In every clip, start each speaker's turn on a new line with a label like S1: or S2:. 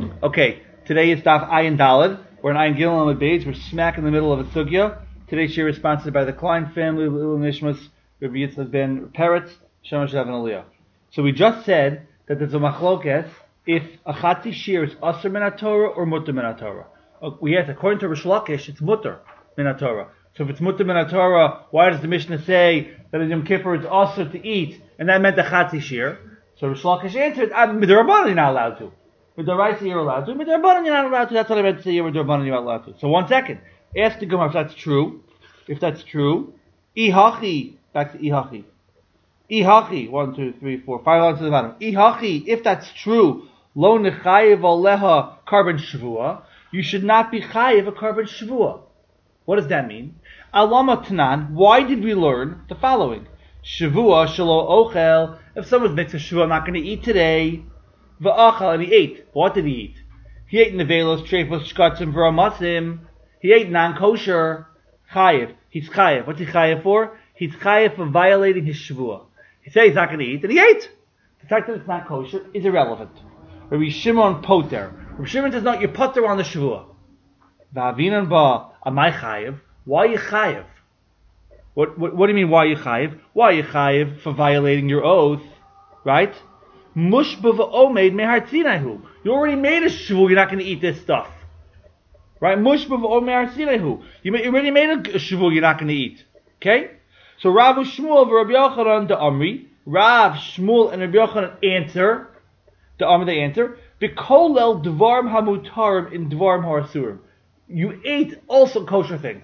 S1: Okay, today is Daf Ayin Daled. We're in Ayin Gilel on the page. We're smack in the middle of a sugya. Today's share is sponsored by the Klein family, L'Ilul Nishmas, Rabbi Yitzchak ben Peretz, Shema Shav and Aliyah. So we just said that there's a machlokes if a chatzi shear is aser min Torah or mutter min Torah. We asked, according to Rish Lakish, it's mutter min Torah. So if it's mutter min Torah, why does the Mishnah say that in Yom Kippur it's aser to eat, and that meant the chatzi shear? So Rish Lakish answered, Midrabanan you're not allowed to. Midoraisa you're allowed to. Midrabanan you're not allowed to. That's what I meant to say. Midrabanan you're not allowed to. So 1 second. Ask the Gemara if that's true. If that's true, Ihachi, back to Ihachi. Ihachi, 1, 2, 3, 4, 5 lines to the bottom. Ihachi, if that's true, lo nechayev aleha carbon shvua, you should not be chayev a carbon shvua. What does that mean? Alama tanan, why did we learn the following? Shavua shelo ochel, if someone makes a shvua, I'm not going to eat today. V'achal, and he ate. What did he eat? He ate nevelos, trefos, shkatzim, v'ramasim. He ate non-kosher. Chayev. He's chayev. What's he chayev for? He's chayev for violating his shvua. He said he's not going to eat, and he ate. The fact that it's not kosher is irrelevant. Rabbi Shimon poter. Rabbi Shimon says, no, you're poter on the shvua. V'avinan ba, amai chayev. Why are you chayev? What do you mean, why are you chayev? Why are you chayev for violating your oath? Right? Mushba v'omed mehartzinahu. You already made a shvua, you're not going to eat this stuff. Right? Mushba v'omed mehartzinahu. You already made a shvua, you're not going to eat. Okay? So Rav Shmuel v'Rabbi Yochanan the Amri. Rav, Shmuel, and Rabbi Yochanan answer. The Amri they answer. B'kolel dvarim hamutarim in dvarim harasurim. You ate also kosher things.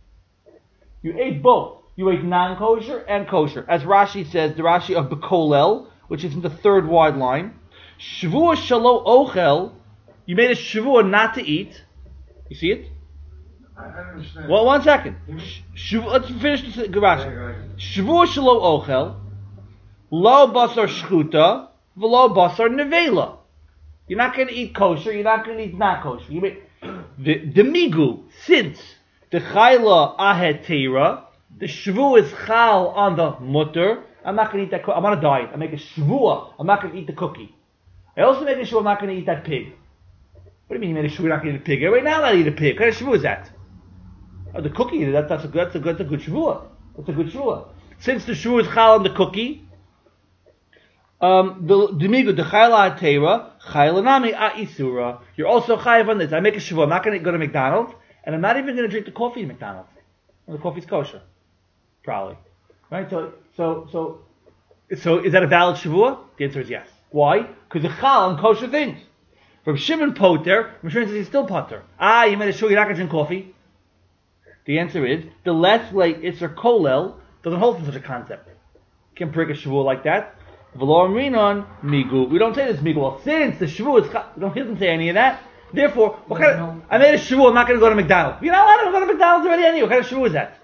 S1: You ate both. You ate non-kosher and kosher. As Rashi says, the Rashi of B'kolel, which is in the third wide line. Shavua shalo ochel. You made a shavua not to eat. You see it?
S2: I don't understand.
S1: Well, 1 second. Let's finish this Rashi. Shavua shalo ochel. Lo basar shchuta. V'lo basar nevela. You're not going to eat kosher. You're not going to eat not kosher. You made the migu, since the chayla ahet teira, the shavua is chal on the mutter. I'm not going to eat that. I'm on a diet. I make a shvua. I'm not going to eat the cookie. I also make a shvua. I'm not going to eat that pig. What do you mean you made a shvua? You're not going to eat a pig. Right now, I'm not eat a pig. What kind of shvua is that? Oh, the cookie. That's a good shvua. That's a good shvua. Since the shvua is chal on the cookie, the chayla atera chayla aisura. You're also chayav on this. I make a shvua. I'm not going to go to McDonald's, and I'm not even going to drink the coffee in McDonald's. And the coffee's kosher, probably. Right? So is that a valid shavua? The answer is yes. Why? Because the chal on kosher things. From Shimon poter, Rabbi Shimon says he's still poter. You made a shavua, you're not going to drink coffee. The answer is the less late Isser Kolel doesn't hold to such a concept. You can't break a shavua like that. V'lo amrinon migu. We don't say this migu. Well, since the shavua is chal, he doesn't say any of that. Therefore, I made a shavua. I'm not going to go to McDonald's. You're not allowed to go to McDonald's already anyway. What kind of shavua is that?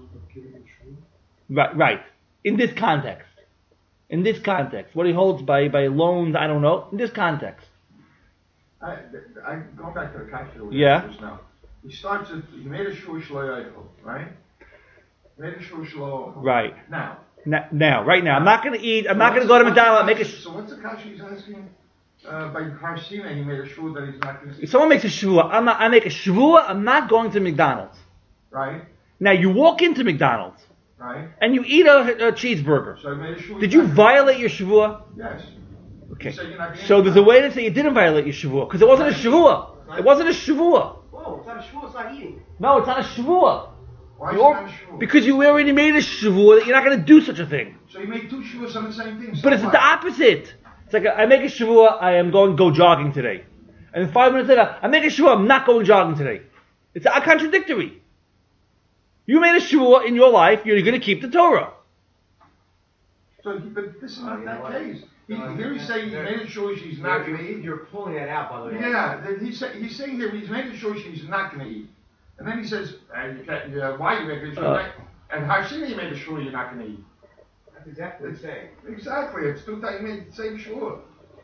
S1: Right. In this context. What he holds by loans, I don't know. In this context.
S2: I going back to the kasha.
S1: Yeah.
S2: Now. He starts at, he made a shvua shlo yochel, right? Made a shvua shlo.
S1: Right.
S2: Right
S1: now. I'm not going to eat, I'm not going to go to McDonald's.
S2: So what's the kasha he's asking? By Harsina, he made a shvua that he's not going to eat.
S1: If someone makes a shvua, I make a shvua, I'm not going to McDonald's.
S2: Right.
S1: Now you walk into McDonald's.
S2: Right.
S1: And you eat a cheeseburger.
S2: So I made a shvua.
S1: Did you violate your shavua?
S2: Yes.
S1: Okay. So there's a way to say you didn't violate your shavua because it wasn't a shavua. It wasn't a shavua.
S3: Oh, it's not a shavua. It's not eating.
S1: No, it's not a shavua.
S2: Why is it not a shavua?
S1: Because you already made a shavua that you're not going to do such a thing.
S2: So you made two shavus on the same thing.
S1: But it's the opposite. It's like I make a shavua. I am going to go jogging today, and then 5 minutes later I make a shavua. I'm not going jogging today. It's contradictory. You made a shavua in your life, you're going to keep the Torah.
S2: So, but this is not that case. Here he's saying he made a shavua she's not going to eat.
S3: You're pulling that out, by the way.
S2: Yeah, he's saying here he's made a shavua she's not going to eat. And then he says, why you make a shavua? And Hashina you made a shavua you're not going to eat.
S3: That's exactly what he's saying.
S2: Exactly, it's two times you made the same shavua.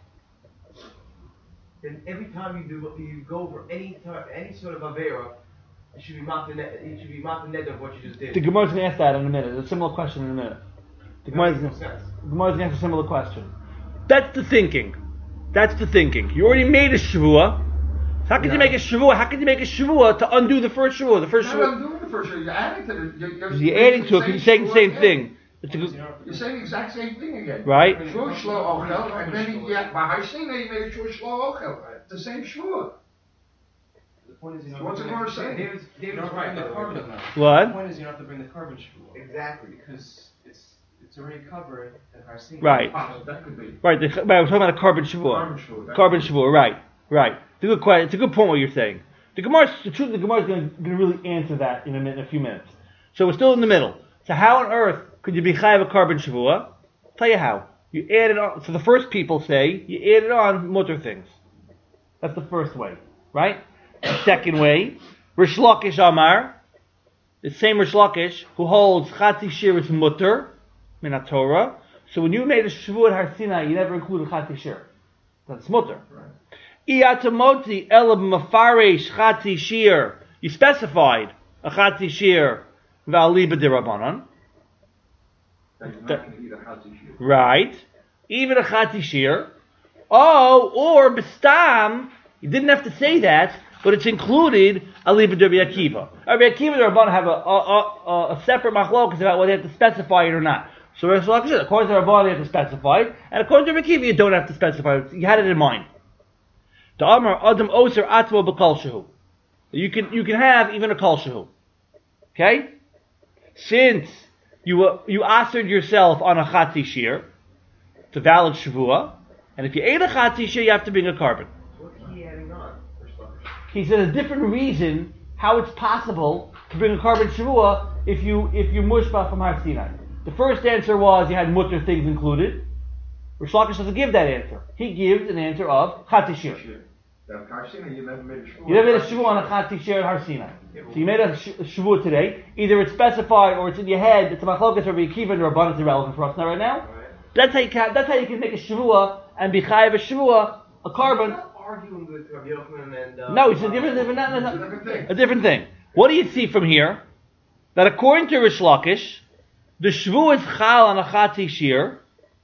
S3: And every time you go over any sort of avera, it should be mountain net of what you just did.
S1: The Gemara is going to ask that in a minute. A similar question in a minute. The Gemara is going to ask a similar question. That's the thinking. That's the thinking. You already made a Shavua. How could you make a Shavua? How could you make a Shavua to undo the first Shavua? The first
S2: You're not
S1: Shavua.
S2: undoing the first Shavua. You're adding to it.
S1: You're adding to it because you're saying the same thing. It's a good,
S2: You're saying the exact same thing again.
S1: right?
S2: Shvur shlo ochel, and then by Harsina you made a shvur shlo ochel. It's the same shvur.
S3: The point is, you
S2: What's the Gemara saying?
S3: David's right. The carbon.
S1: What?
S3: The point is, you don't have to bring the carbon shvur.
S4: Exactly.
S3: Because it's already covered in Harsina.
S1: Right.
S2: That could be.
S1: Right. We're talking about a carbon Shavua.
S2: Carbon shvur.
S1: Carbon Shavua. Right. Right. It's a good question. It's a good point what you're saying. The truth, the Gemara is going to really answer that in a few minutes. So we're still in the middle. So how on earth could you be chayav a carbon Shavua? I'll tell you how. You add it on. So the first people say you add it on mutter things. That's the first way, right? The second way, Rish Lakish Amar, the same Rish Lakish who holds Chatzi Shir is mutter, minat Torah. So when you made a Shavua at Har Sinai, you never included Chatzi Shir. That's mutter. Iyatamoti elab mafaresh Chatzi Shir. You specified a Chatzi Shir v'aliba derabanan.
S2: That you're not going to eat a Chatzi shir.
S1: Right. Even a Chatzi Shir. Oh, or Bestam, you didn't have to say that, but it's included Aliba Rabbi Akiva. Rabbi Akiva and Rabban have a separate machlokas about whether they have to specify it or not. So according to Rabban, they have to specify it, and according to Rabbi Akiva, you don't have to specify it. You had it in mind. The Amar Adam Oser Atmo B'Kol Shehu. You can have even a Kol Shehu. Okay? Since you asered yourself on a Chatzi Shir, it's a valid Shavua, and if you ate a Chatzi Shir, you have to bring a carbon.
S4: What's he adding on?
S1: He said a different reason how it's possible to bring a carbon Shavua if you mushba from Har Sinai. The first answer was you had mutter things included. Rish Lakish doesn't give that answer. He gives an answer of Chatzi Shir.
S2: That Har Sinai, you never made a shvur.
S1: You never made a Shavua on a Chatzi Shir at Har Sinai. So you made a Shavua today. Either it's specified or it's in your head. It's a machlokas Rabbi Akiva and Rabban. It's irrelevant for us now right now. That's how you can make a Shavua and be chayav a Shavua, a carbon.
S4: I'm not arguing with Rabbi Yochanan and.
S1: No, it's a different thing. A different thing. What do you see from here? That according to Rish Lakish, the Shvu is chal on a Chatzi Shir,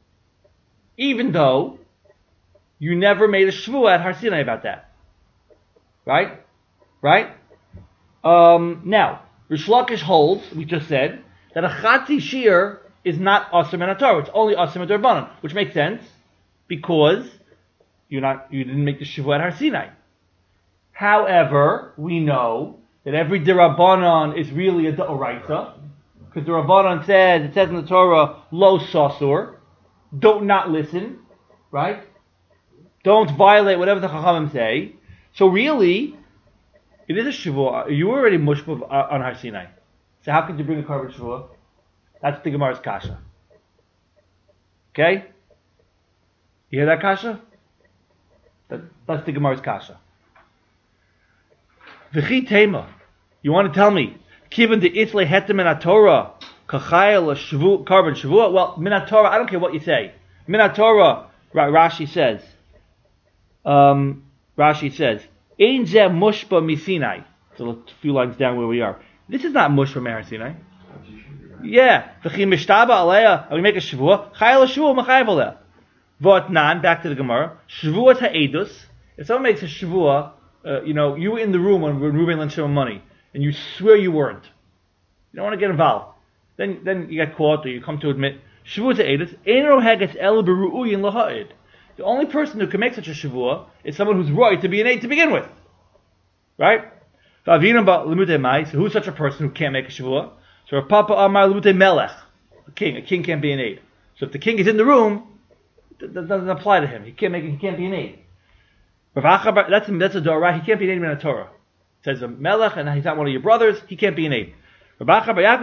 S1: even though you never made a Shvu at Har Sinai about that. Right? Right? Now, Rish Lakish holds, we just said, that a Chatzi Shir is not Asr Min HaTorah. It's only Asr Min D'Rabbanan, which makes sense because you didn't make the Shavua at Har Sinai. However, we know that every D'Rabbanan is really a D'Oraisa, because the Rabbanan says, it says in the Torah, Lo Sasur, don't not listen, right? Don't violate whatever the Chachamim say. So really, it is a Shavua. You were already mushba on Har Sinai. So how could you bring a carbon Shavua? That's the Gemara's kasha. Okay? You hear that kasha? That's the Gemara's kasha. V'chi tema. You want to tell me, given the itzle hetem in Torah, kachayel a carbon Shavua? Well, min Torah, I don't care what you say. Min Torah, Rashi says, Ein zeh mushba misinai. So a few lines down where we are. This is not mushba from Sinai. Yeah. V'chi mishtaba aleya, we make a Shavua, chayel a Shavua, machayev aleya. V'otnan, back to the Gemara, Shavua ta'edus. If someone makes a Shavua, you were in the room when Reuben lent him money, and you swear you weren't. You don't want to get involved. Then you get caught, or you come to admit, Shavua ta'edus, ein roheges el beru'uyin laha'id. The only person who can make such a Shavua is someone who's right to be an aid to begin with. Right? So who's such a person who can't make a Shavua? So Rav Papa Amar Lemutei Melech. A king can't be an aid. So if the king is in the room, that doesn't apply to him. He can't be an aid. That's a Dorah. He can't be an aid in the Torah. It says a Melech and he's not one of your brothers, he can't be an aid. To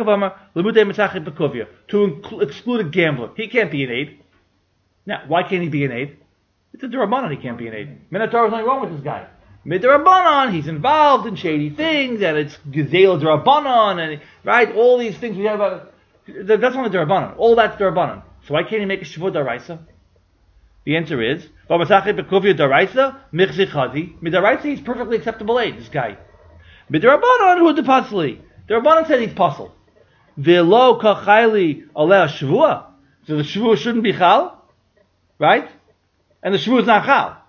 S1: exclude a gambler, he can't be an aid. Now, why can't he be an aid? It's a D'Rabbanan, he can't be an aid. Minotaur is nothing wrong with this guy. Midrabanan, he's involved in shady things, and it's Gezel D'Rabbanan, and right, all these things we have about. That's only D'Rabbanan. All that's D'Rabbanan. So why can't he make a Shavua D'Oraisa? The answer is, Midaraisa, he's perfectly acceptable aid, this guy. Midrabanan, who depasli? D'Rabbanan said he's puzzle. Velo kachayli aleh Shavua. So the Shavua shouldn't be chal, right? And the Shavua is not chal.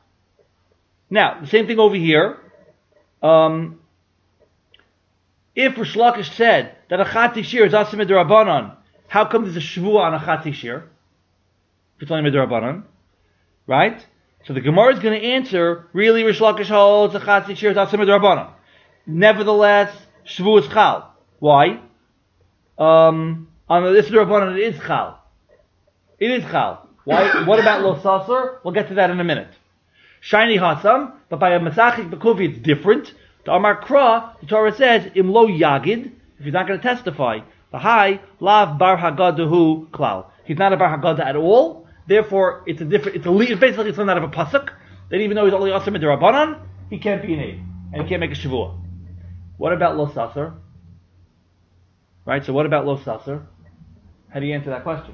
S1: Now, the same thing over here. If Rish Lakish said that a Chati Shir is Asim Midrabanan, how come there's a Shavua on a Chati Shir? If it's only Midrabanan, right? So the Gemara is going to answer, really Rish Lakish holds a Chati Shir is Asim Midrabanan. Nevertheless, Shavua is Chal. Why? On this Midrabanan it is Chal. It is Chal. Why? What about Lo Sasser? We'll get to that in a minute. Shiny Hasam, but by a Masachik Bekuvi it's different. The Amar Kra, the Torah says, Im Lo Yagid, if he's not going to testify, the High, Lav Bar Hagadahu Klal. He's not a Bar Haggadah at all, therefore it's basically something out of a Pasuk, that even though he's only Asim Midrabanan, he can't be an aid, and he can't make a Shavua. What about Lo Sasser? Right, so what about Lo Sasser? How do you answer that question?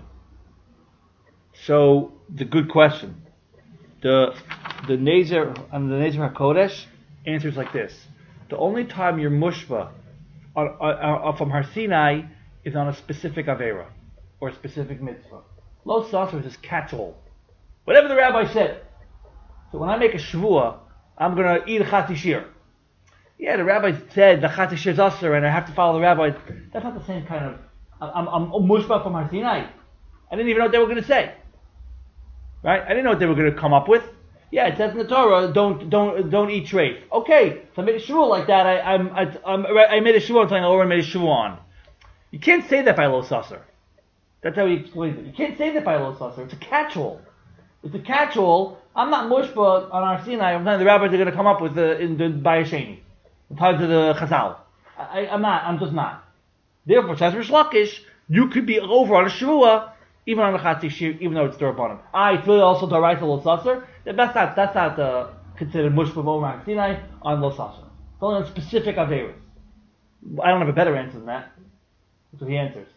S1: So, the good question. The Nezer HaKodesh answers like this. The only time you're mushba from Har Sinai is on a specific Avera, or a specific mitzvah. Lo Sasser is just catch-all. Whatever the rabbi said. So when I make a Shavua, I'm going to eat a Chati Shir. Yeah, the rabbi said the Chati Shir is Asr and I have to follow the rabbi. That's not the same kind of... I'm mushba from Har Sinai. I didn't even know what they were going to say. Right? I didn't know what they were going to come up with. Yeah, it says in the Torah, don't eat treif. Okay, so I made a shvuah like that. I made a shvuah on something I already made a shvuah on. You can't say that by Lo Sasser. That's how he explains it. You can't say that by Lo Sasser. It's a catch-all. It's a catch-all. I'm not mushba on Har Sinai. I'm not the rabbis are going to come up with in the Bayasheni, in terms of the Chazal. I'm not. I'm just not. Therefore, says Rish Lakish, you could be over on a shvuah even on the Chati Shir, even though it's Durabanan. It's really also Daraisa Lo Sasser. That's not considered mushba over Har Sinai on Lo Sasser. It's only on specific Averas. I don't have a better answer than that. That's what he answers.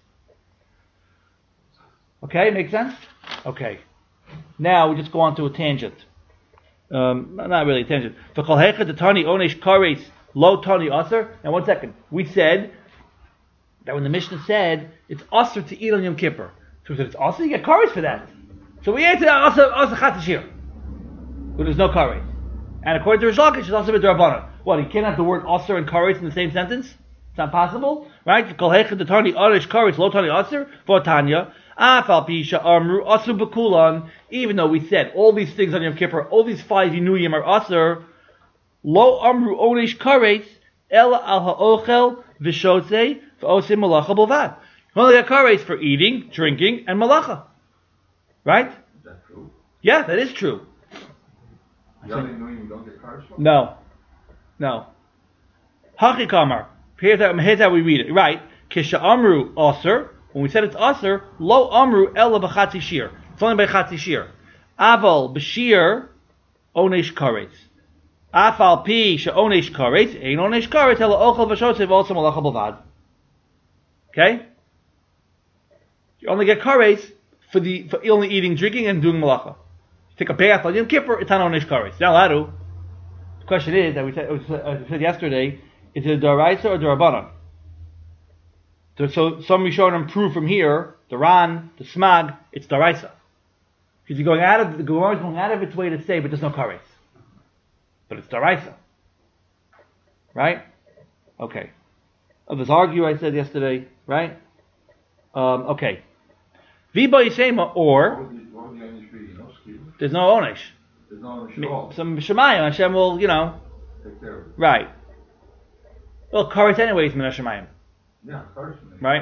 S1: Okay, make sense? Okay. Now we just go on to a tangent. Not really a tangent. Now 1 second. We said that when the Mishnah said it's usher to eat on Yom Kippur. So we said it's usher, you get kares for that. So we answered usher Chati Shir. But there's no kares. And according to Rish Lakish, it's also b'drabanan. What, you can't have the word usher and kares in the same sentence? It's not possible, right? Even though we said all these things on Yom Kippur, all these 5 Inuyim are usher, lo amru onish kares ela al ha'ochel v'shotze v'osim malacha b'lvad. You only got kares for eating, drinking, and malacha. Right?
S2: Is that true?
S1: Yeah, that is true.
S2: The other Inuyim you don't get cars from?
S1: No. Hachikamar. Here's how we read it. Right. Kisha amru aser. When we said it's aser, lo amru ela b'chatzi shir. It's only by chatzi shir. Aval b'shir onesh kares. Afal pi she'onesh kares. Ein onesh kares ela ochel v'shotzev v'osam malacha b'lvad. Okay? You only get kares for only eating, drinking, and doing malacha. You take a bath on Yom Kippur, it's not onesh kares. Now, Ladu. The question is that we said yesterday. Is it a Daraisa or Darabanan? So some Rishonim prove from here, the Ran, the Smag, it's Daraisa. Because the Gemara is going out of its way to say, but there's no kares. But it's Daraisa. Right? Okay. Others argue, I said yesterday, right? Okay. Viba Yisema, or
S2: What would the Onish be? No skill.
S1: there's no Onish.
S2: There's no Onish at all.
S1: Some Shemayim, Hashem will,
S2: Take care of it.
S1: right. Well, kares anyways, Min Hashemayim.
S2: Yeah, cars.
S1: Right?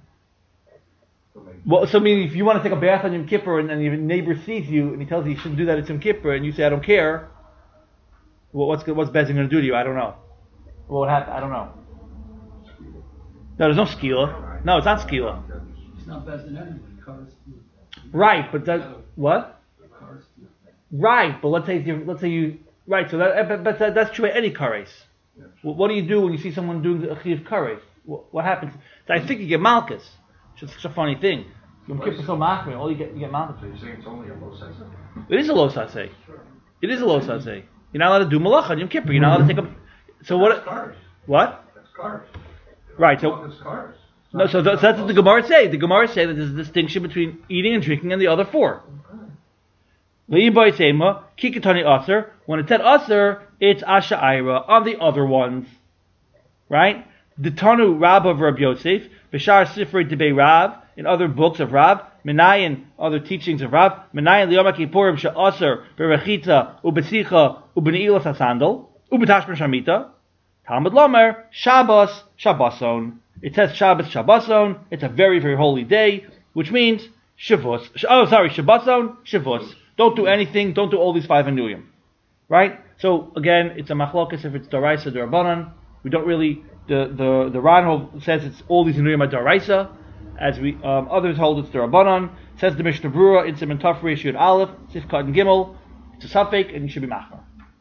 S1: Well, so I mean, if you want to take a bath on Yom Kippur and your neighbor sees you and he tells you you shouldn't do that at Yom Kippur and you say I don't care, well, what's Bezin going to do to you? I don't know. What would happen? I don't know. No, there's no skila. No, it's not skila.
S5: It's not best in anyway. Cars.
S1: Right, but that what?
S5: Cars.
S1: Right, but let's say you right. So that's true at any kares.
S2: Yes.
S1: What do you do when you see someone doing the achiv kares? What happens? So I think you get malchus. It's such a funny thing. Yom Kippur so machmir, all you get malchus.
S2: So you're saying it's only a low size?
S1: It is a lo saseh. It is a lo saseh. You're not allowed to do malacha on Yom Kippur. You're not allowed to take a. So
S2: That's
S1: what?
S2: cars.
S1: What?
S2: That's cars.
S1: Right. So
S2: It's cars.
S1: no. So that's what the Gemara say. The Gemara say that there's a distinction between eating and drinking and the other 4. Le'iboy Sema, Kikatani Aser. When it said Aser, it's Asha Ira on the other ones. Right? The Tanu Rab of Rab Yosef, Bishar Sifrei Debei Rab, in other books of Rab, Menayin, other teachings of Rab, Menayin Liyom HaKippurim She'aser, Berechitza, Ubesicha, Ubeni'ilas HaSandal, Ubetashmer Shamita, Talmud Lomer, Shabbos, Shabboson. It says Shabbos, Shabboson. It's a very, very holy day, which means Shavuos. Shabboson, Shavuos. Don't do anything, don't do all these 5 Anuyim. Right? So, again, it's a machlokas if it's Daraisa, Darabanan. We don't really, the Ranhov says it's all these Anuyim are Daraisa, as we, others hold it's Darabanan. Says the Mishnah Brura, in Siman Tafri, Yud Aleph, Sifkat and Gimel, it's a Safek, and you should be Machmar.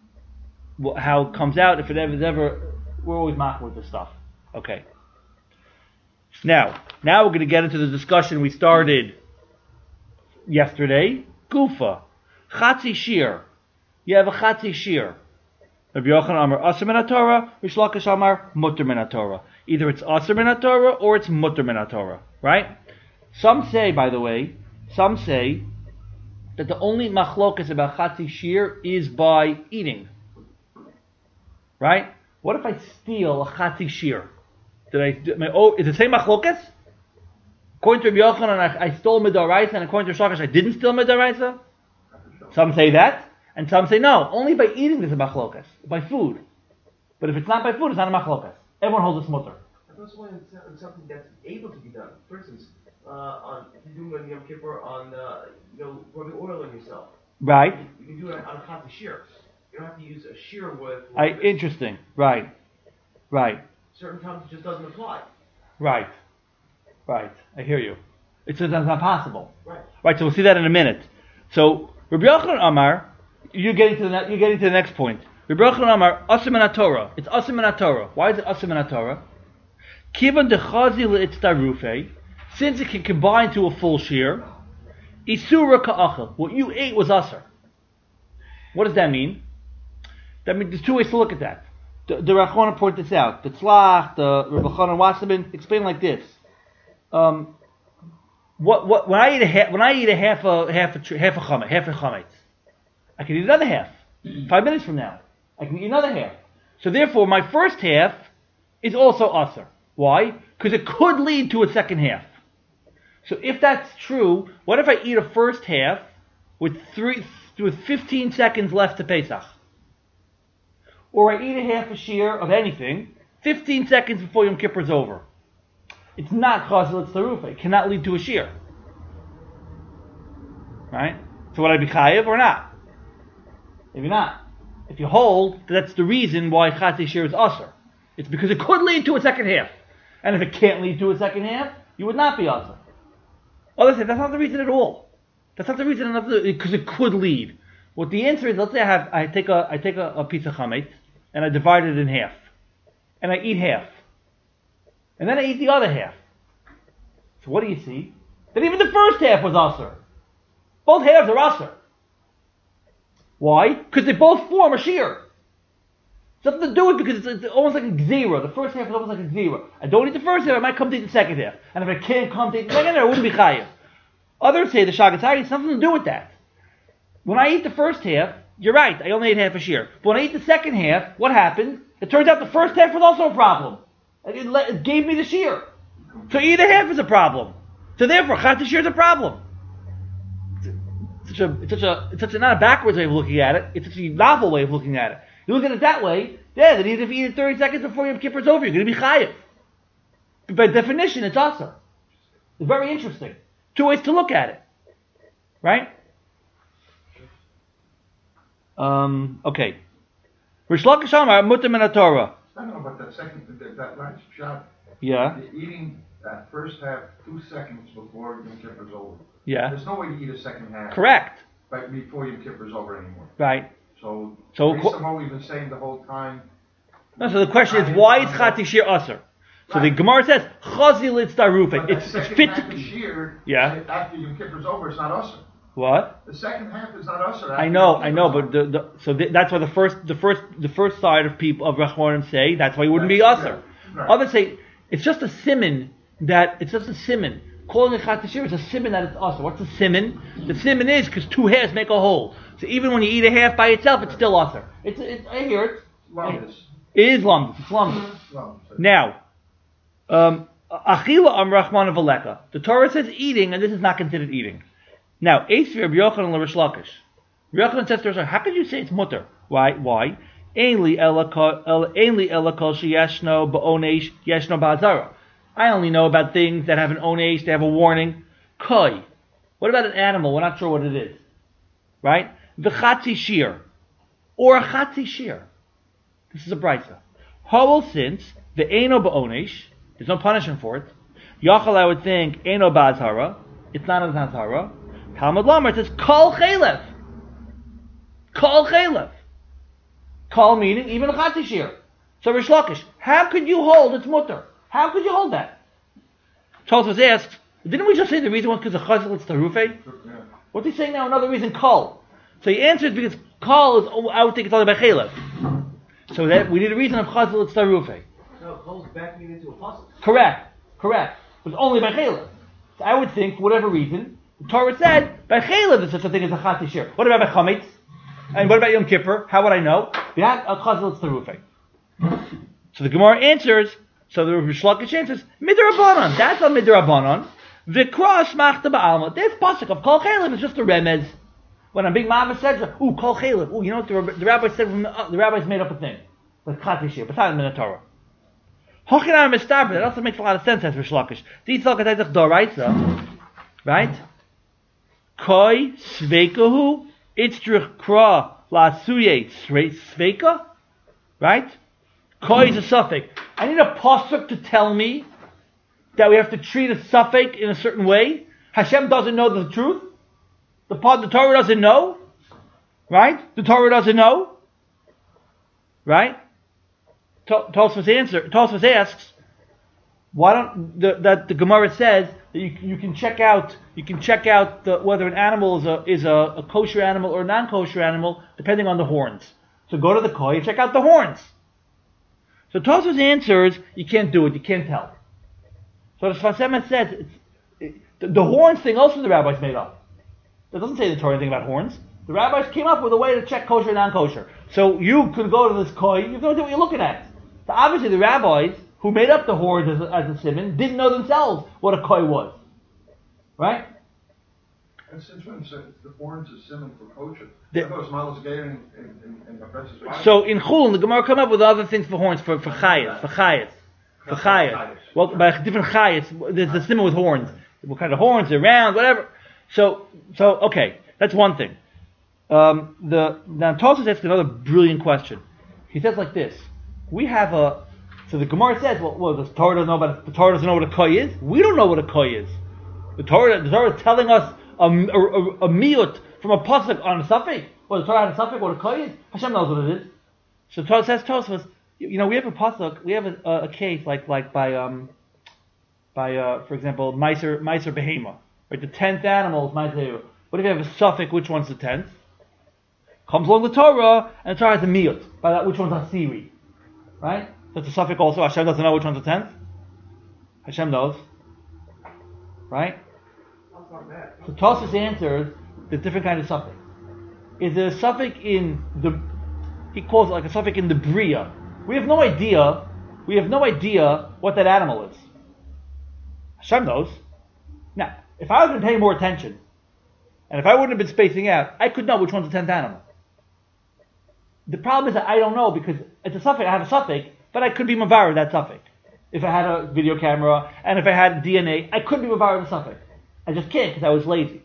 S1: How it comes out, if it ever, we're always Machmar with this stuff. Okay. Now we're going to get into the discussion we started yesterday. Gufa. Chatzi Shir. You have a Chatzi Shir. Rabbi Yochanan Amar Aser min Torah, Rish Lakish Amar Mutter min Torah. Either it's Aser min Torah or it's Mutter min Torah. Right? Some say, by the way, that the only machlokas about Chatzi Shir is by eating. Right? What if I steal a Chatzi Shir? Is it the same machlokas? According to Rabbi Yochanan, I stole midaraisa, and according to Shlakish, I didn't steal midaraisa. Some say that, and some say no. Only by eating there's a machlokas, by food. But if it's not by food, it's not a machlokas. Everyone holds a smutter.
S3: I also want something that's able to be done. For instance, if you're doing a Yom Kippur on, rubbing oil on yourself.
S1: Right.
S3: You can do it on a Chatzi Shir. You don't have to use a shear with.
S1: Interesting. Right.
S3: Certain times it just doesn't apply.
S1: Right. I hear you. It's not possible.
S3: Right.
S1: So we'll see that in a minute. So Rabbi Yochanan Amar, you're getting to the next point. Rabbi Yochanan Amar, Aser min Torah. It's Aser min Torah. Why is it Aser min Torah? Kivan dechazi le'itztarufe, since it can combine to a full shear. Isura ka'achel. What you ate was Aser. What does that mean? That means there's 2 ways to look at that. The Rachmana point this out. The Tzlach, the Rabbi Chanan Wasserman explain like this. When I eat a half a chametz, I can eat another half. 5 minutes from now, I can eat another half. So therefore, my first half is also aser. Why? Because it could lead to a second half. So if that's true, what if I eat a first half with 15 seconds left to Pesach? Or I eat a half a shear of anything, 15 seconds before Yom Kippur is over. It's not chazal tzaruf. It cannot lead to a shear. Right? So would I be chayiv or not? Maybe not. If you hold, that's the reason why chatzi shear is aser. It's because it could lead to a second half. And if it can't lead to a second half, you would not be aser. Others say that's not the reason at all. That's not the reason because it could lead. What the answer is, let's say I take a piece of chametz and I divide it in half, and I eat half, and then I eat the other half. So what do you see? That even the first half was aser. Both halves are aser. Why? Because they both form a shear. It's nothing to do with because it's almost like a gzera. The first half is almost like a gzera. I don't eat the first half, I might come to eat the second half. And if I can't come to eat the second half, I wouldn't be chayiv. Others say the Shagatari has nothing to do with that. When I eat the first half, you're right, I only ate half a shear. But when I eat the second half, what happened? It turns out the first half was also a problem. It gave me the shear. So either half is a problem. So therefore, chatzi shear is a problem. It's such a not a backwards way of looking at it. It's such a novel way of looking at it. You look at it that way, then even if you eat it 30 seconds before Yom Kippur is over, you're going to be chayiv. By definition, it's aser. It's very interesting. 2 ways to look at it. Right? Okay. Rish Lakish Amar Mutter min Torah.
S2: I don't know about that last shot.
S1: Yeah.
S2: You're eating that first half 2 seconds before Yom Kippur's over.
S1: Yeah.
S2: There's no way to eat a second half.
S1: Correct.
S2: Right before Yom Kippur's over anymore.
S1: Right.
S2: So
S1: So
S2: we've been saying the whole time.
S1: No, so the question is, why is chatzi shear aser? So the Gemara says, chazi litzdarufet. It's fit to...
S2: Shear,
S1: Yeah.
S2: after Yom Kippur's over, it's not usher.
S1: What?
S2: The second half is not usher.
S1: I know, but that's why the first side of people of Rachmanim say that's why it wouldn't be usher.
S2: Right.
S1: Others say it's just a siman calling it Chatishir is a siman that it's usher. What's the siman? The siman is because two hairs make a whole. So even when you eat a half by itself, it's still usher. I hear it.
S2: Lumdus.
S1: It is lumdus. It's lumdus. Now, Achila Rachman of Aleka. The Torah says eating, and this is not considered eating. Now, Eisvi Rabbi Yochanan l'Rish Lakish. Rabbi Yochanan says to her, how can you say it's mutter? Why? Ainli elakol sheyeshno ba'onesh yeshno ba'azara. I only know about things that have an onesh, they have a warning. Koi. What about an animal? We're not sure what it is. Right? V'chatzi shir. Or a chatzi shir. This is a brisa. Howel since the eno ba'onesh, there's no punishment for it. Yachal, I would think, eno ba'azara. It's not an azara. Talmud Lamar says, kol chelef. Kol chelef. Kol meaning even a chatzi shir. So Rish Lakish, how could you hold it's mutter? How could you hold that? Charles was asked, didn't we just say the reason was because of chazal it's tarufe? What's he saying now? Another reason, kol. So he answers because kol is, I would think it's only by chelef. So that we need a reason of chazal it's tarufe.
S3: No, kol's backing it into a puzzle.
S1: Correct. But only by chelef. So I would think, for whatever reason, the Torah said, by chelef there's such a thing as a chatzi shir. What about by chametz? And what about Yom Kippur? How would I know? That a chazal it's tarufe. So the Gemara answers, so the Rish Lakish answers, midrabanan. That's a midrabanan. V'kras machta ba'alma. This pasuk of kol chelef is just a remez. When a big mama says, "Ooh, kol chelef." Ooh, you know what the rabbi said? The rabbis made up a thing, like chatzi shir, but not in the Torah. Hochinar mistaber. That also makes a lot of sense as Rish Lakish. These talkatayzach doraisa, right? Koi sveikahu itzrich kra la'asuye sveika, right? Koi is a suffix. I need a pasuk to tell me that we have to treat a suffix in a certain way. Hashem doesn't know the truth. The Torah doesn't know. Right? The Torah doesn't know. Right? Tosfos asks, why don't the Gemara says that you can check out whether an animal is a kosher animal or a non-kosher animal depending on the horns. So go to the koi and check out the horns. So Tosfos answers, you can't do it, you can't tell. So the Sfas Emes says, the horns thing also the rabbis made up. It doesn't say the Torah anything about horns. The rabbis came up with a way to check kosher and non-kosher. So you could go to this koi, you have no idea what you're looking at. So obviously the rabbis who made up the horns as a simon didn't know themselves what a koi was. Right?
S2: And since when the horns is simon for kosher? I thought it was Malos Geir in the Princess Bible.
S1: So in Chulin, the Gemara come up with other things for horns, for chayas. Well, by different chayas, there's the simon with horns. What kind of horns? They're round, whatever. So okay, that's one thing. Now Tosfos asks another brilliant question. He says like this: so the Gemara says, well, the Torah doesn't know what a koi is. We don't know what a koi is. The Torah is telling us a miyut from a pasuk on a suffix. Well, the Torah had a suffix. What a koi is? Hashem knows what it is. So Torah says Tosfos, we have a pasuk. We have a case like by for example, Meiser Behema. Right, the 10th animal is Meiser. What if you have a suffix? Which one's the 10th? Comes along the Torah, and the Torah has a miyut. By that, which one's Asiri? Right? That's a suffix also. Hashem doesn't know which one's the 10th. Hashem knows. Right? So Tosfos answers the different kind of suffix. Is there a suffix in he calls it like a suffix in the Bria. We have no idea what that animal is. Hashem knows. Now, if I was paying more attention, and if I wouldn't have been spacing out, I could know which one's the 10th animal. The problem is that I don't know because it's a suffix. I have a suffix, but I could be mavar that suffix. If I had a video camera and if I had DNA, I couldn't be mavar the suffix. I just can't because I was lazy.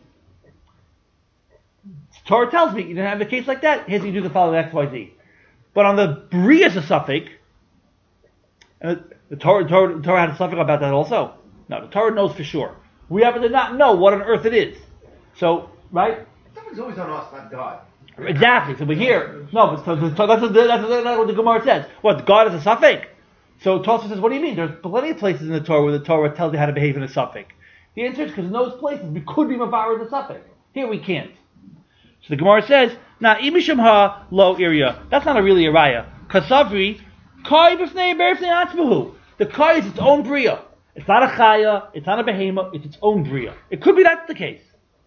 S1: Torah tells me you don't have a case like that. Here's you do the following X, Y, Z. But on the Bria is a suffix, and the Torah had a suffix about that also. No, the Torah knows for sure. We happen to not know what on earth it is. So, right?
S3: Something's always on us, not God.
S1: Exactly. So we're here. No, but that's what the Gemara says. What, God is a suffix? So Tosfos says, what do you mean? There's plenty of places in the Torah where the Torah tells you how to behave in a suffix. The answer is because in those places we could be mavar the suffix. Here we can't. So the Gemara says, "Na imisham ha lo iria." That's not really a raya. Kasavri kai b'fnei atzmahu. The kai is its own bria. It's not a chaya, it's not a behema, it's its own bria. It could be that's the case.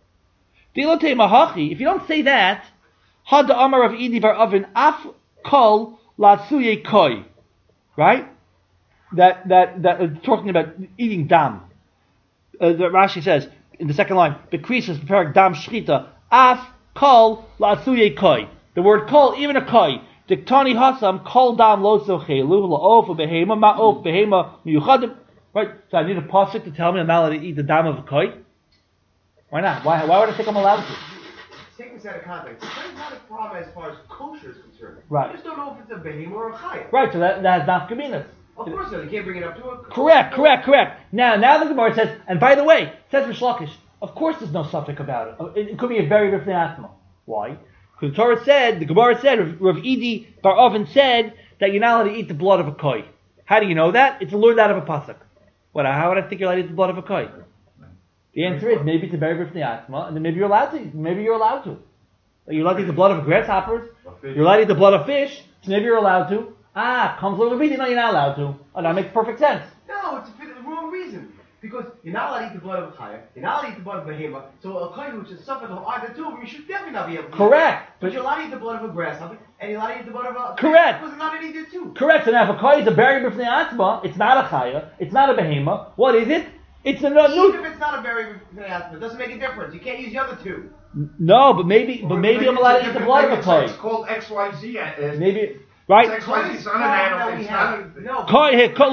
S1: Dilote mahachi, if you don't say that, had the amar of Idi bar Avin af kol latsuye koi. Right? That talking about eating dam. That Rashi says in the second line, Bekris is preparing dam shchita af kol latsuye koi. The word kol, even a koi. Diktani hasam kol dam lo sochelu la'of behema ma'of behema miyuchadim. Right? So I need a pasuk to tell me I'm not allowed to eat the dam of a koi. Why not? Why would I think I'm allowed to?
S3: Take this out of context. It's not a problem as far as kosher is concerned.
S1: Right.
S3: You just don't know if it's a behemoth or a chayah.
S1: Right, so that has nafkaminas.
S3: Of course not. You can't bring it up to a...
S1: Correct. Now the Gemara says, and by the way, says Rish Lakish, of course there's no suffix about it. It could be a very different asthma. Why? Because the Gemara said, Rav Idi bar Oven said that you're not allowed to eat the blood of a koi. How do you know that? It's learned out of a pasuk. How would I think you're allowed to eat the blood of a koi? The answer is maybe it's a very different asthma, and then maybe you're allowed to. You're allowed to eat the blood of grasshoppers. You're allowed to eat the blood of fish. So maybe you're allowed to. Comes Rav Idi. No, you're not allowed to. Oh, that makes perfect sense.
S3: No, it's for the wrong reason. Because you're not allowed to eat the blood of a chayah, you're not allowed to eat the blood of a behemoth, so a kohen which has suffered either two of them, you should definitely not be able to.
S1: Correct.
S3: But you're allowed to eat the blood of a grasshopper, and you're allowed to eat the blood of a...
S1: Correct.
S3: Because you're allowed to eat it too.
S1: Correct. So now if a koi is a berry b'fnei atzma, it's not a chaya, it's not a behemoth. What is it? It's a
S3: Even if it's not a berry b'fnei atzma, it doesn't make a difference. You can't use the other two.
S1: No, but maybe I'm allowed to eat the blood of a koi.
S2: It's called XYZ.
S1: Maybe, right?
S2: It's XYZ. It's not an animal. It's not a...
S3: No.
S1: Koi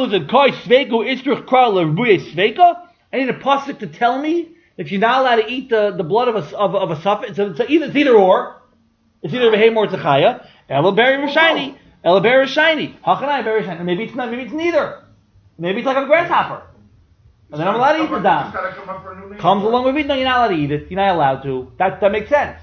S1: sveiku istruch kral leruye sveika. I need a pasuk to tell me if you're not allowed to eat the blood of a suffix. So it's either or. It's either a behemoth or it's a chaya. Ela berry shiny. Hachanai berry shiny. Maybe it's not. Maybe it's neither. Maybe it's like a grasshopper. And then I'm allowed to eat the dam. Comes along with it. No, you're not allowed to eat it. You're not allowed to. That makes sense.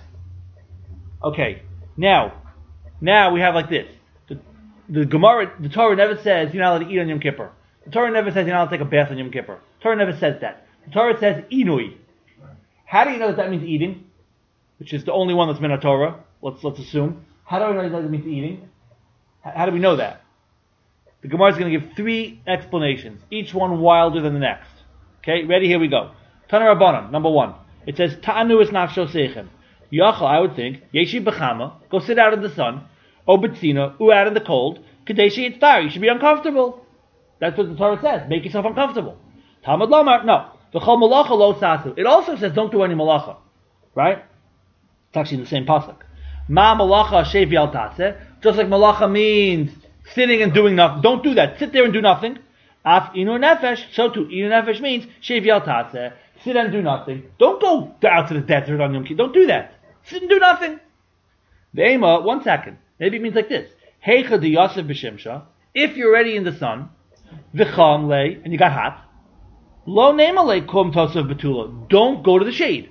S1: Okay. Now we have like this. The Gemara, the Torah never says you're not allowed to eat on Yom Kippur. The Torah never says you're not allowed to take a bath on Yom Kippur. The Torah never says that. The Torah says inui. How do you know that means eating? Which is the only one that's been a Torah. Let's assume. How do I know that means eating? How do we know that? The Gemara is going to give 3 explanations, each one wilder than the next. Okay, ready? Here we go. Tana Rabbanan, number 1. It says Ta'anu es nafsho seichem. Yachal, I would think, Yeshi b'chama, go sit out in the sun, O betzina, ou out in the cold, Kadeshi yitztar, you should be uncomfortable. That's what the Torah says. Make yourself uncomfortable. Talmud Lomar, no. V'chol malacha lo sasu. It also says don't do any malacha. Right? It's actually the same pasuk. Ma malacha shev yal taseh. Just like malacha means sitting and doing nothing. Don't do that. Sit there and do nothing. Af inu nefesh. So too, inu nefesh means shev yal taseh. Sit and do nothing. Don't go out to the desert on Yom Kippur. Don't do that. Sit and do nothing. Ve'ema, 1 second. Maybe it means like this. Heicha di Yosef b'shimsha. If you're already in the sun, v'cham lei, and you got hot, lo nemalei kum tosav betula. Don't go to the shade.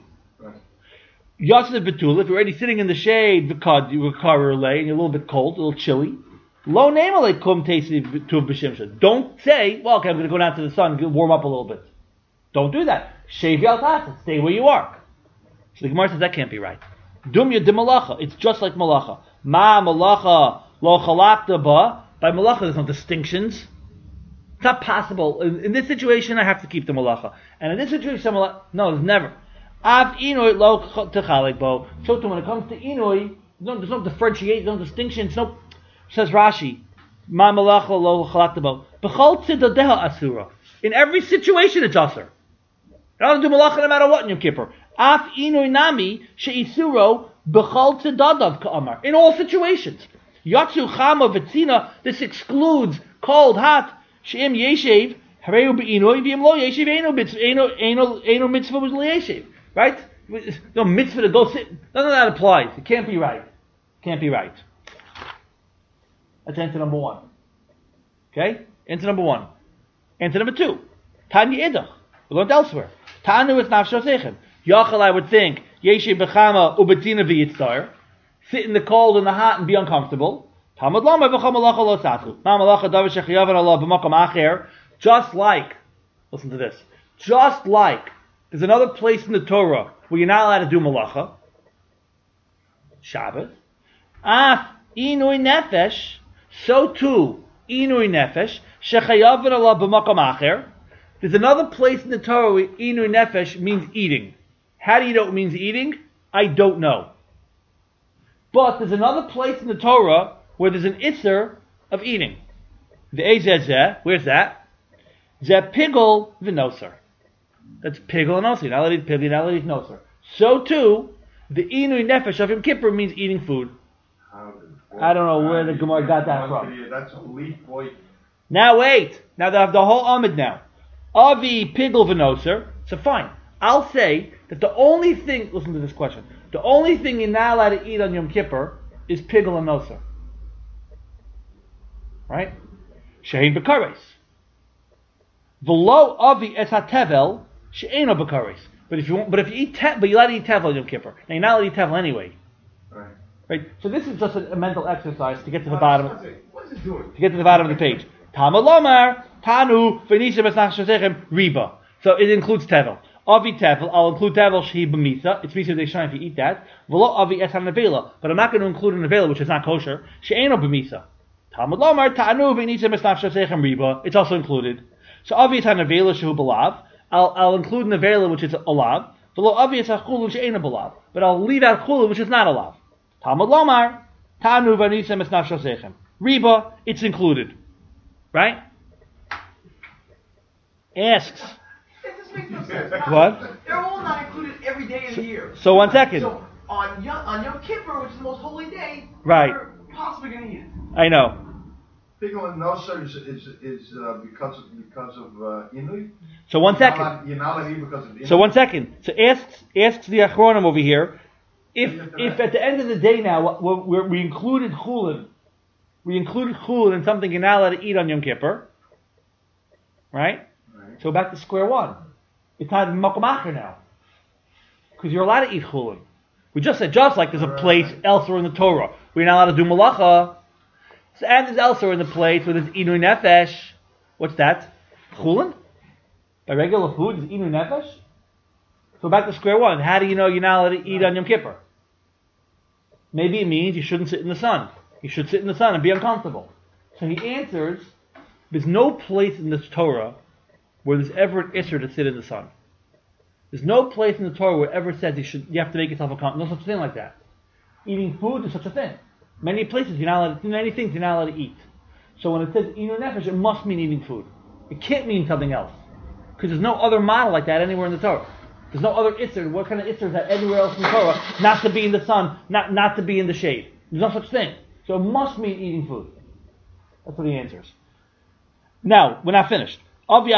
S1: Yosef betula, if you're already sitting in the shade, v'kad yukar lei, and you're a little bit cold, a little chilly, lo nemalei kum tosav b'shimsha. Don't say, well, okay, I'm going to go down to the sun and warm up a little bit. Don't do that. Shev yal taseh. Stay where you are. So the Gemara says that can't be right. Dumya de malacha. It's just like malacha. Ma malacha lo chalakta ba. By malacha, there's no distinctions. It's not possible. In this situation, I have to keep the malacha. And in this situation, no, there's never. Av inoi lo techalek bo. So when it comes to inoi, there's no differentiation, no distinction. No, says Rashi, ma malacha lo chalakta bo. B'chol tzidadeha asura. In every situation, it's asur. I don't do malacha no matter what in Yom Kippur. Af inoi nami she'isuro b'chol tzidadav ka'amar. In all situations. Yatsu chama v'tzina. This excludes cold, hot. She'im yeshev, hareu be'inoi, v'im lo yeshev, eino mitzvah with yeshev. Right? No mitzvah to go sit. None of that applies. It can't be right. Can't be right. That's answer number 1. Okay? Answer number 1. Answer number 2. Tanya idach. We learned elsewhere. Tanu is nafsho seichem. Yachal, I would think, yeshev b'chama ubetzina v'yitzar. Sit in the cold and the hot and be uncomfortable. Talmud Lomar v'chol malacha lo satu. Ma malacha davar shechayav Allah b'makom acher. Just like, listen to this. Just like, there's another place in the Torah where you're not allowed to do malacha. Shabbos. Af inui nefesh. So too, inui nefesh. Shechayav Allah b'makom acher. There's another place in the Torah where Inui Nefesh means eating. How do you know it means eating? I don't know. But there's another place in the Torah where there's an Isser of eating. The Ezezeh, where's that? Zeh Pigel V'Noser. That's Pigel and Oser. You're not allowed to eat Pigel, you're not allowed to eat Noser. So too, the Inui Nefesh of Yom Kippur means eating food. I don't know where the Gemara got that from.
S2: That's a leaf boy.
S1: Now wait. Now they have the whole Amid now. Avi Pigel V'Noser. So fine. I'll say that the only thing, listen to this question, the only thing you're not allowed to eat on Yom Kippur is Pigel and Noser. Right? Shein B'Kares. V'lo Avi Es HaTevel She'eno B'Kares. But if you eat but you're allowed to eat Tevel on Yom Kippur. Now you're not allowed to eat Tevel anyway. Right? So this is just a mental exercise to get to the bottom.
S3: What is it doing?
S1: To get to the bottom of the page. Talmud Lomar Tanu V'Nisha B'Snach Shosechem Riba. So it includes Tevel. Avi Tevel, I'll include Tevel Shehi B'Misa. It's Misa Deishan if you eat that. V'lo Avi Es HaNevela. But I'm not going to include a Nevela which is not kosher. She'eno B'Misa. Talmud Lomar Tanu V'Nisha B'Snach Shosechem Riba. It's also included. So Avi Es HaNevela Shehu B'Lav. I'll include Nevela which is Olav. V'lo Avi Es HaChulun She'eno B'Lav. But I'll leave out Chulun which is not Olav. Talmud Lomar Tanu V'Nisha B'Snach Shosechem Riba. It's included. Right? Asks.
S3: This makes no sense.
S1: What?
S3: They're all not included every day of the year.
S1: So 1 second.
S3: So on Yom Kippur, which is the most holy day,
S1: Right.
S3: you're possibly going to eat it.
S1: I know.
S2: Pigel and Noser is because of Inui.
S1: So 1 second.
S2: You're not allowed to eat because of Inui.
S1: So 1 second. So asks the Achronim over here, if at the end of the day now we included Chulin, in something you're not allowed to eat on Yom Kippur, right? So back to square one. It's not Makom Acher now. Because you're allowed to eat Chulin. We just said, just like there's a place elsewhere in the Torah where you're not allowed to do Malacha, so, and there's elsewhere in the place where there's Inui Nefesh. What's that? Chulin? By regular food is Inui Nefesh? So back to square one. How do you know you're not allowed to eat on Yom Kippur? Maybe it means you shouldn't sit in the sun. You should sit in the sun and be uncomfortable. So he answers, there's no place in this Torah where there's ever an Isser to sit in the sun. There's no place in the Torah where it ever says you have to make yourself uncomfortable. No such thing like that. Eating food is such a thing. Many places you're not allowed to, many things you're not allowed to eat. So when it says Inui Nefesh, it must mean eating food. It can't mean something else. Because there's no other model like that anywhere in the Torah. There's no other Isser. What kind of Isser is that anywhere else in the Torah? Not to be in the sun, not to be in the shade. There's no such thing. So it must mean eating food. That's what he answers. Now, we're not finished. What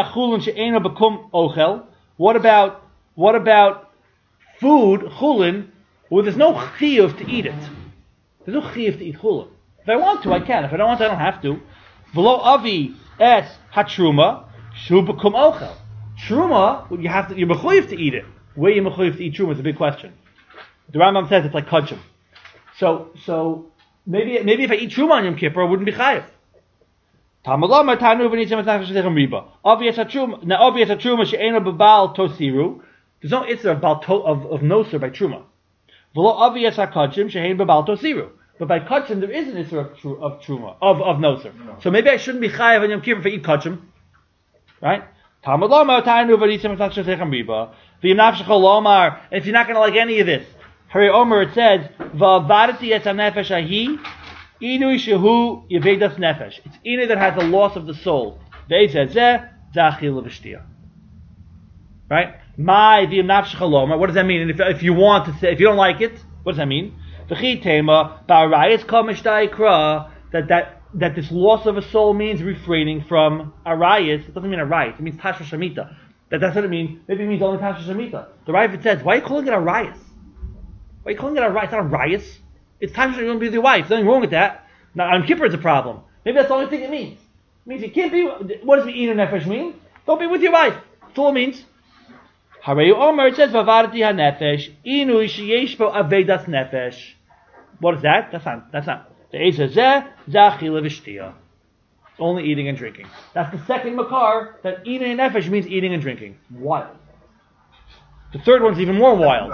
S1: about food, chulin, where there's no chiyuv to eat it? There's no chiyuv to eat chulin. If I want to, I can. If I don't want to, I don't have to. V'lo avi es hatruma shu b'kum ochel. Truma, you're mechuyev to eat it. Where you're mechuyev to eat truma is a big question. The Rambam says it's like kachim. So maybe if I eat truma on Yom Kippur, I wouldn't be chayev. Talmud Lomar Tanu V'Nisha B'Snach Shosechem Riba. Obvious truma she'ena b'bal tosiru. There's no Isser of Noser by truma. V'lo obvious hakachim she'en b'bal tosiru. But by kachim there is an Isser of truma of Noser. No. So maybe I shouldn't be chayev on Yom Kippur if I eat kachim, right? Talmud Lomar Tanu V'Nisha B'Snach Shosechem Riba. V'yim nafshecha lomar. And if you're not going to like any of this, Hari Omer it says v'avadati et hanefesh ahi. Inui shehu yevedas nefesh. It's inui that has a loss of the soul. Ve'ezeh zachil v'shtia. Right? My v'im nafshecha lomar. What does that mean? And if you want to say, if you don't like it, what does that mean? V'chi tema ba'arayis kol mishtay kra. That this loss of a soul means refraining from arayis. It doesn't mean arayis. It means tashra shamita. That's what it means. Maybe it means only tashra shamita. The Ravid says, why are you calling it arayis? Why are you calling it arayis? It's not arayis. It's time you want to be with your wife. There's nothing wrong with that. Now, on Kippur it's a problem. Maybe that's the only thing it means. It means you can't be... What does Inui Nefesh mean? Don't be with your wife. That's all it means. Harei Omer, it says, Vavarti ha-nefesh, Inui sheyesh bo avedas nefesh. What is that? That's not. The Ezeh, zachila v'shtia. Only eating and drinking. That's the second makar, that Inui Nefesh means eating and drinking. Wild. The third one's even more wild.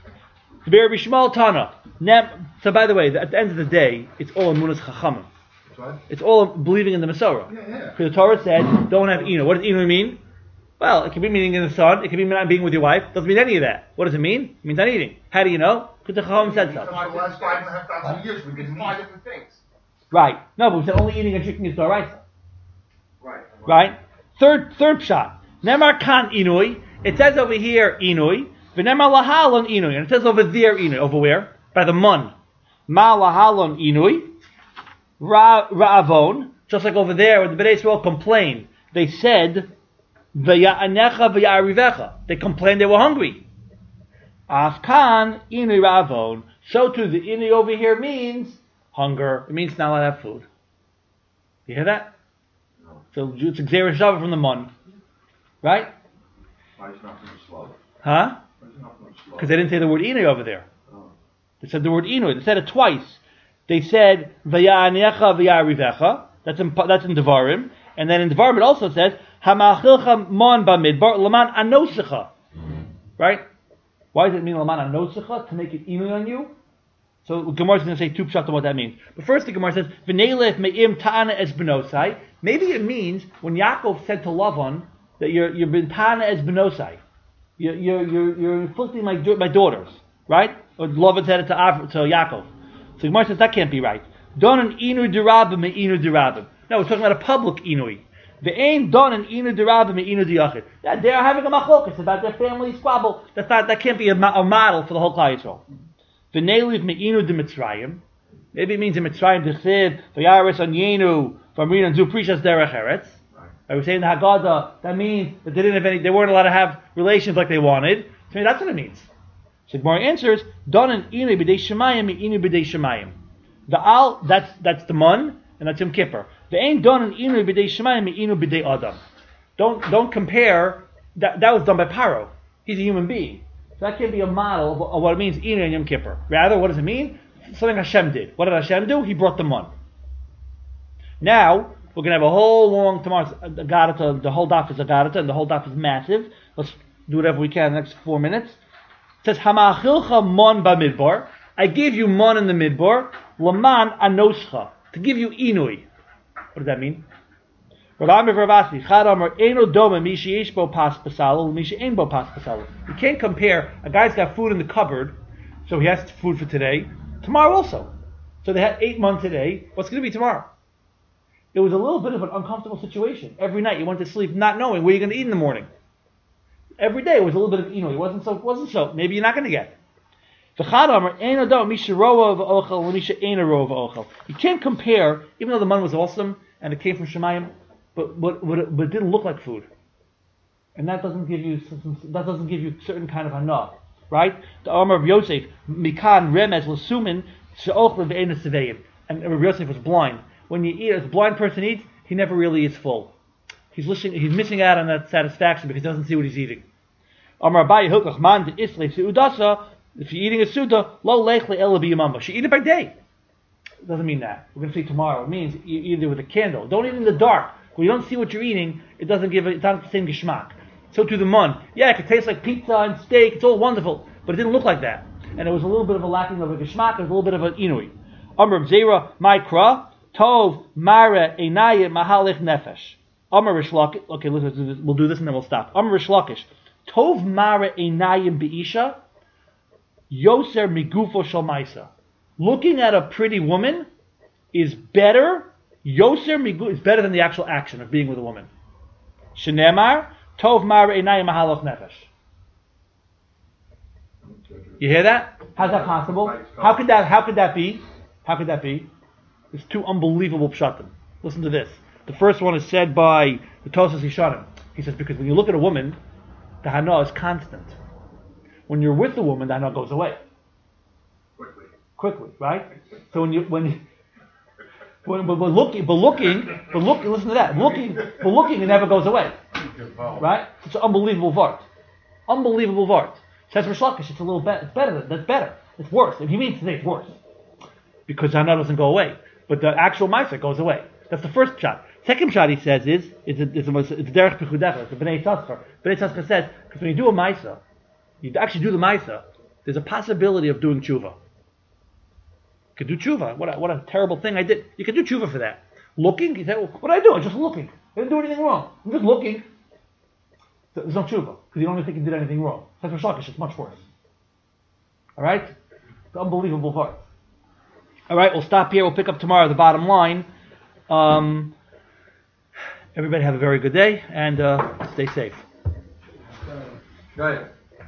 S1: So by the way, at the end of the day, it's all emunas chachamim.
S2: What?
S1: It's all believing in the Masorah.
S2: Yeah.
S1: Because the Torah said, don't have inu. What does inu mean? Well, it can be meaning in the sun. It can be not being with your wife. Doesn't mean any of that. What does it mean? It means not eating. How do you know? Because the Chacham said so.
S2: For the last 5,500 years, we've
S3: It's
S2: been
S3: five
S2: eating.
S3: different things.
S1: Right. No, but we said only eating and drinking is Doraisa.
S3: Right.
S1: Right? Third shot. Nemar kan inui. It says over here inui. V'nemar lahalon inui. And it says over there inui. Over where? By the mun. Ma lahalon inui. Ra'avon. Just like over there when the Bnei Israel complained. They said, V'ya'anecha v'ya'arivecha. They complained they were hungry. Afkan inui ra'avon. So too the inui over here means hunger. It means not allowed to have food. You hear that?
S2: No.
S1: So it's a Xerah Shava from the mun. Right?
S2: Why is not from the slow?
S1: Huh?
S2: Why is not from the slow?
S1: Because they didn't say the word inui over there.
S2: Oh.
S1: They said the word inui. They said it twice. They said v'ya'anecha v'ya'arivecha. That's in Devarim. And then in Devarim it also says hamachilcha mon bamidbar laman anosecha. Right? Why does it mean laman anosecha? To make it inui on you? So Gemara is going to say two pshat on what that means. But first the Gemara says v'neilef me'im ta'ana es benosai. Maybe it means when Yaakov said to Lavan that you're been ta'ana es benosai. You're inflicting my daughters, right? Or Lavan said it to Yaakov. So Gemara says that can't be right. Don an inu derabim me inu derabim. No, we're talking about a public inui. The ain don an inu derabim me inu diyachid. They're having a machlokas about their family squabble. That can't be a model for the whole Klal Yisrael. The neiliv me inu de Mitzrayim. Maybe it means in Mitzrayim dechsev v'yaris an yenu v'amrin and zu prishas derech eretz. I was saying the Haggadah. That means that they weren't allowed to have relations like they wanted. So that's what it means. So Gemara answers, Don an inu b'dei shemayim me inu b'dei shemayim. The al, that's the mun, and that's Yom Kippur. The ain't done in inu b'dei shemayim inu b'dei adam. Don't compare. That was done by Paro. He's a human being, so that can't be a model of what it means inu and Yom Kippur. Rather, what does it mean? Something Hashem did. What did Hashem do? He brought the mun. Now we're gonna have a whole long tomorrow's Agarata. The whole daf is Agarata, and the whole daf is massive. Let's do whatever we can in the next 4 minutes. It says hamachilcha mon bamidbar. I gave you mon in the midbar. Laman anoscha, to give you inui. What does that mean? You can't compare. A guy's got food in the cupboard, so he has food for today. Tomorrow also. So they had 8 months today. What's going to be tomorrow? It was a little bit of an uncomfortable situation. Every night you went to sleep not knowing what you're going to eat in the morning. Every day was a little bit of inui. It wasn't so. Maybe you're not going to get. You can't compare, even though the man was awesome and it came from Shemayim, but it didn't look like food, and that doesn't give you certain kind of hana, right? The Amar of Yosef, Mikan Remez Lasumin Sheochlev Eina Seveim, and Rabbi Yosef was blind. When you eat, as a blind person eats, he never really is full. He's missing out on that satisfaction because he doesn't see what he's eating. Amar Abaye Hilkach Man de Islay Seudasa. If you're eating a suda, lo lechle ela b'yamamba. You eat it by day. It doesn't mean that. We're going to see tomorrow. It means you eat it with a candle. Don't eat it in the dark. When you don't see what you're eating, it's not the same geschmack. So to the mun. Yeah, it could taste like pizza and steak. It's all wonderful. But it didn't look like that. And it was a little bit of a lacking of a geschmack. It was a little bit of an inui. Amr Zera, Maikra, Tov, Mara, Einaya, Mahalich Nefesh. Amr Rishlakish. Okay, we'll do this and then we'll stop. Amr Rishlakish. Tov, Mara, Einayim, Be'isha. Yoser migufo shalmaisa. Looking at a pretty woman is better. Yoser migu is better than the actual action of being with a woman. Shenemar tov mar einayim mahaloch nefesh. You hear that? How's that possible? How could that be? There's 2 unbelievable pshatim. Listen to this. The first one is said by the Tosas Yishanim. He says because when you look at a woman, the hana is constant. When you're with the woman, that hana goes away. Quickly, right? So looking, listen to that. Looking, it never goes away. Right? It's an unbelievable vart. Says Rish Lakish, it's a little better. It's better. That's better. It's worse. If he means to say it's worse, because hana doesn't go away, but the actual ma'aser goes away. That's the first shot. Second shot he says it's derech pichudecha. It's a bnei tzachar. Bnei tzachar says because when you do a ma'aser, you actually do the ma'aser. There's a possibility of doing tshuva. You could do tshuva. What a terrible thing I did. You could do tshuva for that. Looking? You say, well, what did I do? I'm just looking. I didn't do anything wrong. I'm just looking. So there's no tshuva, because you don't even think you did anything wrong. That's for Shlakish, it's much worse. Alright? It's an unbelievable part. Alright, we'll stop here. We'll pick up tomorrow the bottom line. Everybody have a very good day, and stay safe.
S2: Go ahead.